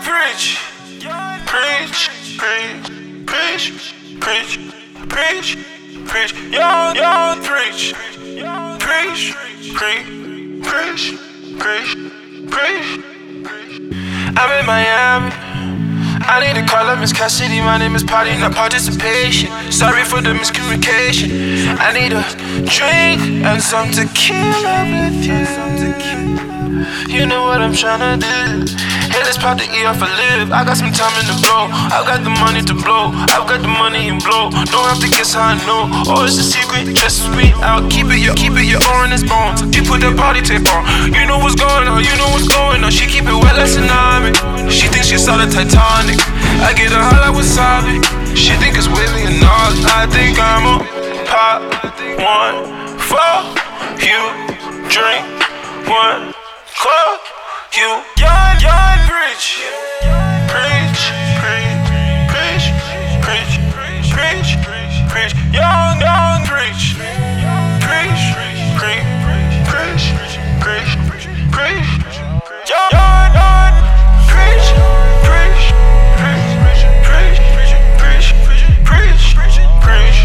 preach, preach, preach, preach, preach, preach, young preach, preach, preach, preach, preach. I'm in Miami. I need to call up Miss Cassidy. My name is Party, not participation. Sorry for the miscommunication. I need a drink and some tequila with you. You know what I'm tryna do. Hey, let's pop the E off a lip. I got some time in the blow. I've got the money to blow. I've got the money and blow. Don't have to guess how I know. Oh, it's a secret. Trust me, I'll keep it your own in its bones. She put that body tape on. You know what's going on. You know what's going on. She keep it wet like tsunami. She thinks she saw the Titanic. I get her hot like wasabi. She think it's with me and all. I think I'm a pop one for you. Drink one. Call you young preach, preach, preach, preach, preach, preach, preach, young preach, preach, preach, preach, preach, preach, young preach, preach, preach, preach, preach, preach, preach,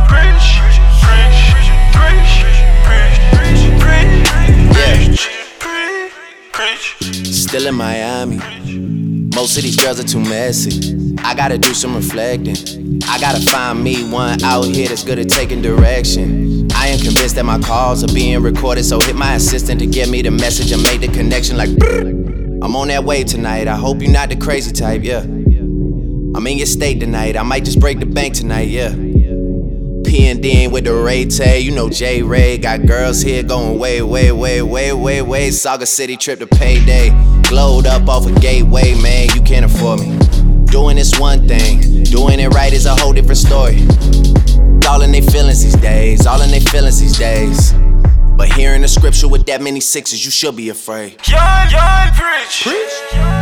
Still in Miami. Most of these girls are too messy. I gotta do some reflecting. I gotta find me one out here that's good at taking direction. I am convinced that my calls are being recorded, so hit my assistant to get me the message and make the connection like brrr. I'm on that wave tonight. I hope you're not the crazy type, yeah. I'm in your state tonight. I might just break the bank tonight, yeah. P&D with the Ray Tay, you know J Ray. Got girls here going way. Saga City trip to payday. Glowed up off a gateway, man, you can't afford me. Doing this one thing, doing it right is a whole different story. All in they feelings these days, all in they feelings these days. But hearing the scripture with that many sixes, you should be afraid. Young preach.